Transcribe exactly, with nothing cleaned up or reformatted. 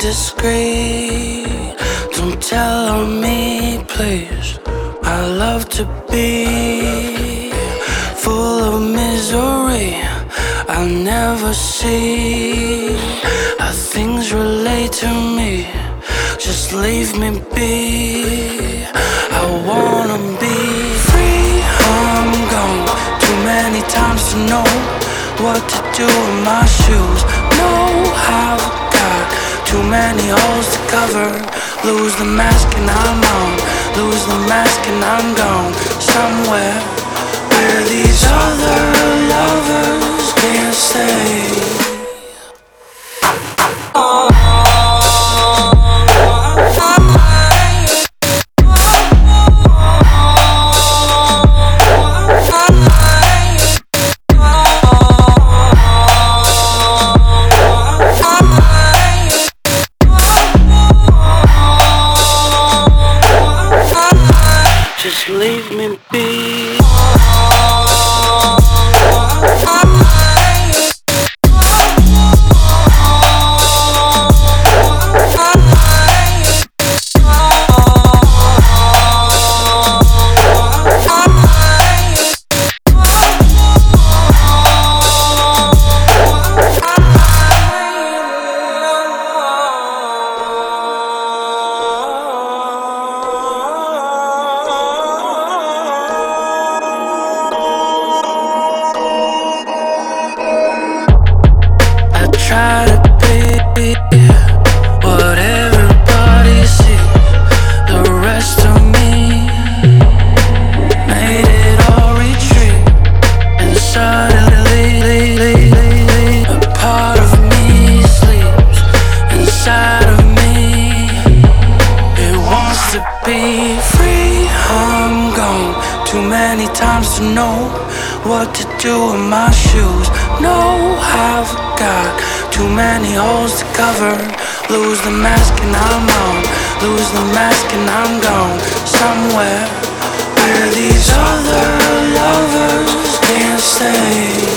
discreet. Don't tell on me, please. I love to be full of misery. I'll never see how things relate to me. Just leave me be. I wanna be free. I'm gone too many times to know what to do with my shoes. No, I've got too many holes to cover. Lose the mask and I'm on. Lose the mask and I'm gone. Somewhere where these other lovers can't stay. Just leave me be. Try to be what everybody sees. The rest of me made it all retreat. And suddenly a part of me sleeps inside of me. It wants to be free. I'm gone too many times to know what to do with my shoes. No, I've got too many holes to cover. Lose the mask and I'm on. Lose the mask and I'm gone. Somewhere where these other lovers can't stay.